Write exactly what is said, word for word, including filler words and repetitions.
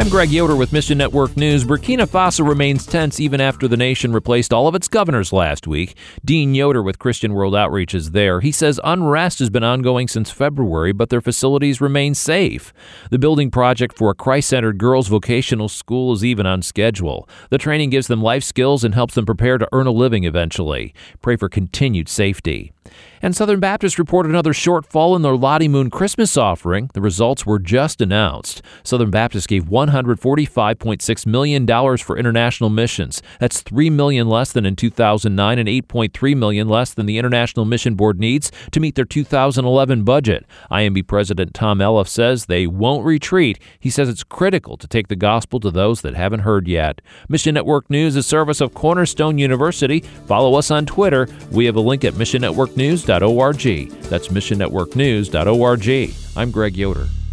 I'm Greg Yoder with Mission Network News. Burkina Faso remains tense even after the nation replaced all of its governors last week. Dean Yoder with Christian World Outreach is there. He says unrest has been ongoing since February, but their facilities remain safe. The building project for a Christ-centered girls' vocational school is even on schedule. The training gives them life skills and helps them prepare to earn a living eventually. Pray for continued safety. And Southern Baptist reported another shortfall in their Lottie Moon Christmas offering. The results were just announced. Southern Baptist gave one hundred forty-five point six million dollars for international missions. That's three million dollars less than in two thousand nine and eight point three million dollars less than the International Mission Board needs to meet their two thousand eleven budget. I M B President Tom Elliff says they won't retreat. He says it's critical to take the gospel to those that haven't heard yet. Mission Network News is a service of Cornerstone University. Follow us on Twitter. We have a link at mission network news dot org. That's mission network news dot org. I'm Greg Yoder.